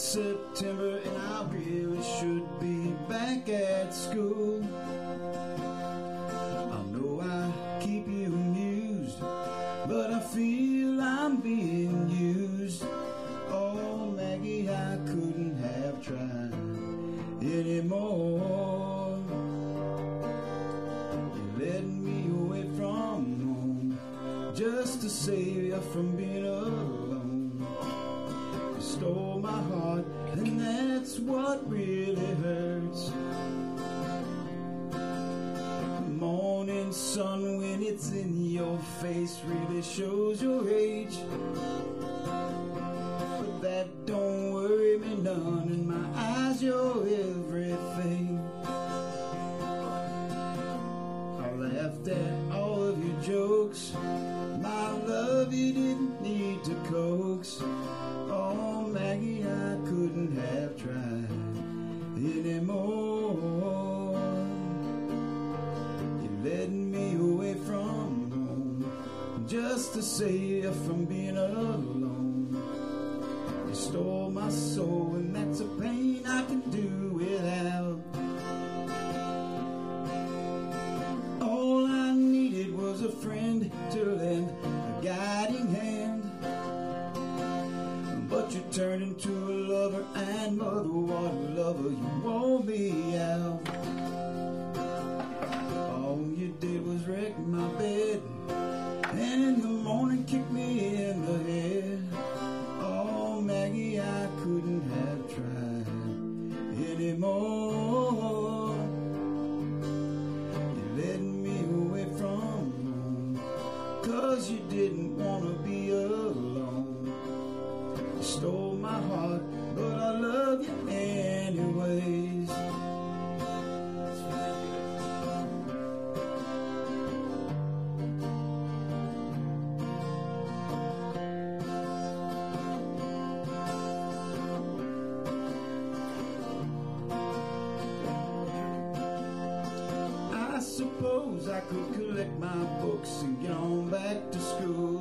September and I really should be back at school. I know I keep you amused, but I feel I'm being used. Oh, Maggie, I couldn't have tried anymore. You're letting me away from home just to save you from being alone. You stole my heart, and that's what really hurts. The morning sun, when it's in your face, really shows your age. But that don't worry me none. In my eyes, you're everything. I laughed at all of your jokes. My love, you didn't need to coax. Oh, Maggie, I couldn't have tried anymore. You're letting me away from home just to save you from being alone. You stole my soul, and that's a pain I can do without. All I needed was a friend to lend a guiding hand. But you turned into a lover, and mother, what a lover, you wore me out. All you did was wreck my bed, and in the morning kick me in the head. Oh, Maggie, I couldn't have tried anymore. You're letting me away from home 'cause you didn't want to be alone. You stole my heart, but I love you anyways. I suppose I could collect my books and get on back to school,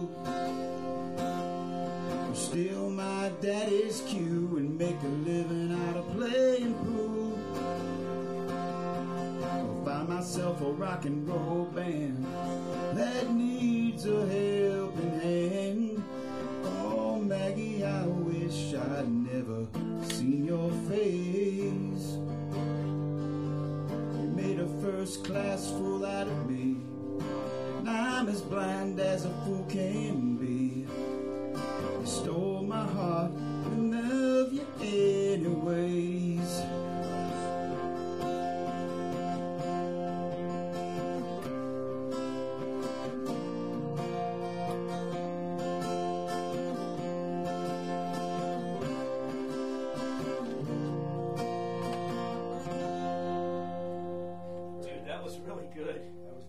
steal my daddy's cue and make a living out of playing pool, or find myself a rock and roll band that needs a helping hand. Oh, Maggie, I wish I'd never seen your face. You made a first class fool out of me, and I'm as blind as a fool can